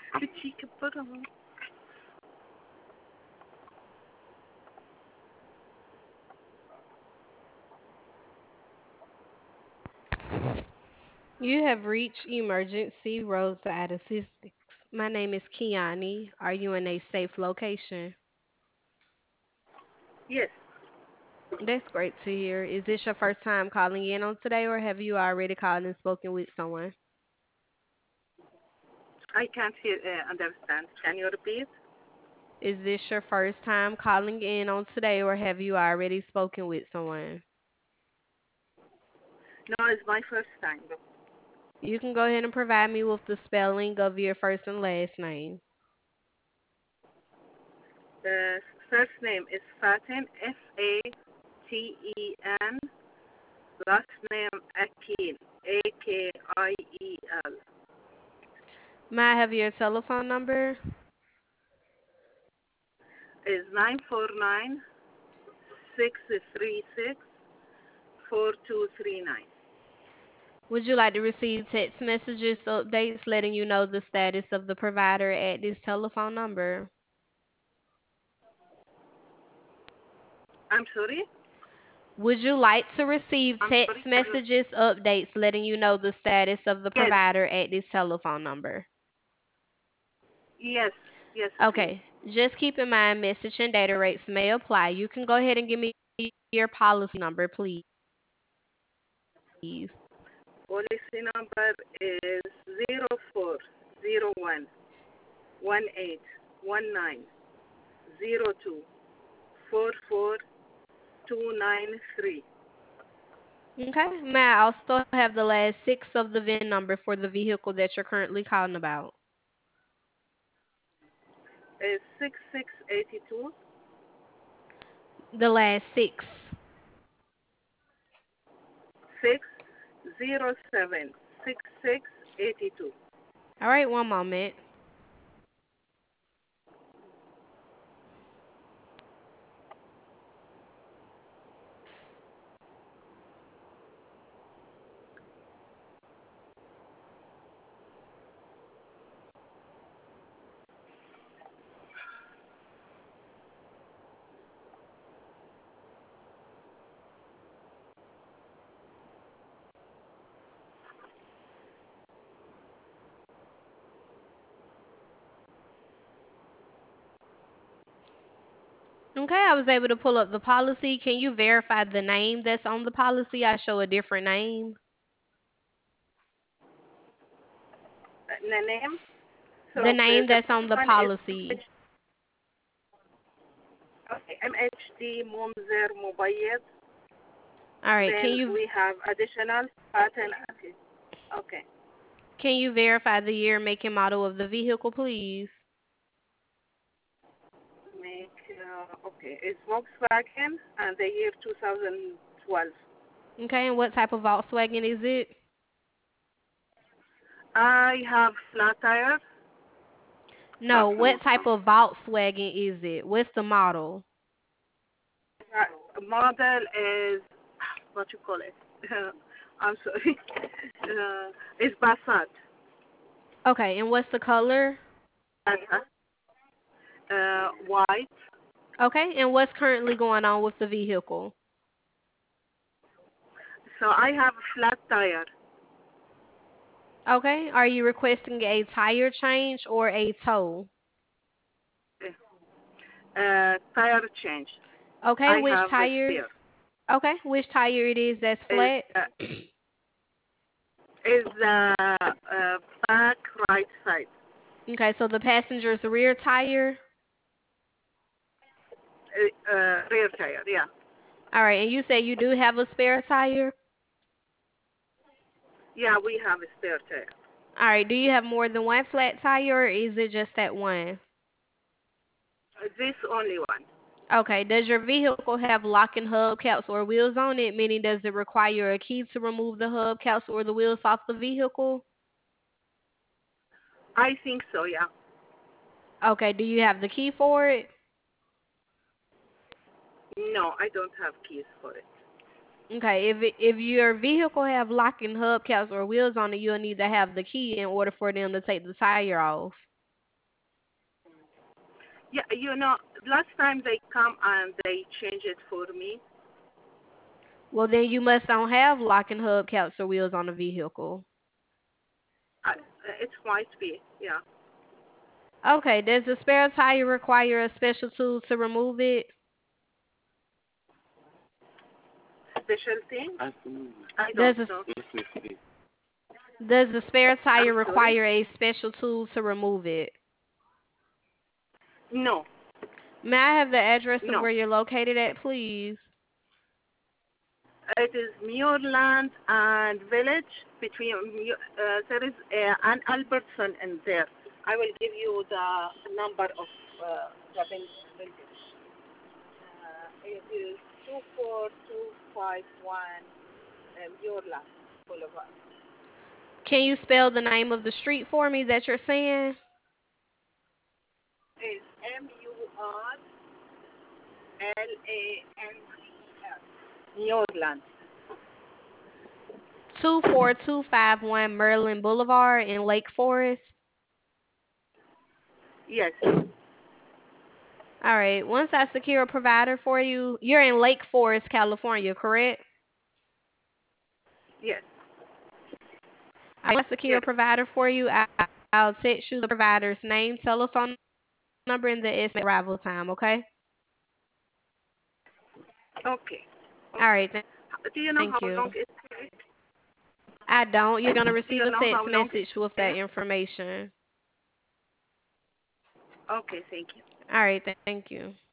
بتشيك برا. You have reached emergency roadside assistance. My name is Kiani. Are you in a safe location? Yes, That's great to hear. Is this your first time calling in on today, or have you already called and spoken with someone? I can't hear, understand. Can you repeat? Is this your first time calling in on today, or have you already spoken with someone? No, it's my first time. You can go ahead and provide me with the spelling of your first and last name. The first name is Fatin, Faten. Last name Akin, Akiel. May I have your telephone number? Is 949-636-4239. Would you like to receive text messages, updates letting you know the status of the provider at this telephone number? I'm sorry? Would you like to receive I'm text sorry? Can you? messages, updates letting you know the status of the Yes, provider at this telephone number? yes, yes, please. Okay, just keep in mind message and data rates may apply. You can go ahead and give me your policy number, please. Policy number is 0401-18-19-02-44-293. Okay, may I also have the last six of the VIN number for the vehicle that you're currently calling about? Is 6682 The last six. 607 6682. All right, one moment. Okay, I was able to pull up the policy. Can you verify the name that's on the policy? I show a different name. The name? The So name the that's on first the one is policy. MHD Mumzer Mubayyed. All right, Then we have additional pattern. Okay. can you verify the year, make, and model of the vehicle, please? Make okay. It's Volkswagen and the year 2012. Okay, and what type of Volkswagen is it? I have flat tire. No, what type of Volkswagen is it? What's the model? Model is what you call it. I'm sorry. It's Passat. Okay, and what's the color? Passat. White. Okay, and what's currently going on with the vehicle? So I have a flat tire. Okay, are you requesting a tire change or a tow? Tire change. Okay, I which have a tire? spare. Okay, which tire it is that's Is flat? is back right side. Okay, so the passenger's rear tire. Rear tire. Yeah. All right, and you say you do have a spare tire? Yeah, we have a spare tire. All right, do you have more than one flat tire or is it just that one? This only one. Okay, does your vehicle have lock and hubcaps or wheels on it? Meaning, does it require a key to remove the hubcaps or the wheels off the vehicle? I think so. Yeah. Okay, do you have the key for it? No, I don't have keys for it. Okay, if your vehicle have lock and hubcaps or wheels on it, you'll need to have the key in order for them to take the tire off. Yeah, last time they come and they change it for me. Well, then you must don't have locking hubcaps or wheels on the vehicle. It's might be, yeah. Okay, does the spare tire require a special tool to remove it? Special thing? I Does don't the, know. does the spare I'm tire sorry. require a special tool to remove it? No, May I have the address of no. where you're located at, please? It is Muirland and Village. There is an Albertson in there. I will give you the number of the building. It is 24251 Muirland Boulevard. Can you spell the name of the street for me that you're saying? It's Murland. Muirland. 24251 Merlin Boulevard in Lake Forest. Yes, All right. Once I secure a provider for you, you're in Lake Forest, California, correct? yes, I secure a yes. provider for you. I'll text you the provider's name, telephone number, and the estimated arrival time. Okay. Okay, All okay. right. Do you know Thank how you. long it takes? I don't. You're gonna Do receive you a know text how long it message with that takes? information. Okay, thank you. All right. Thank you.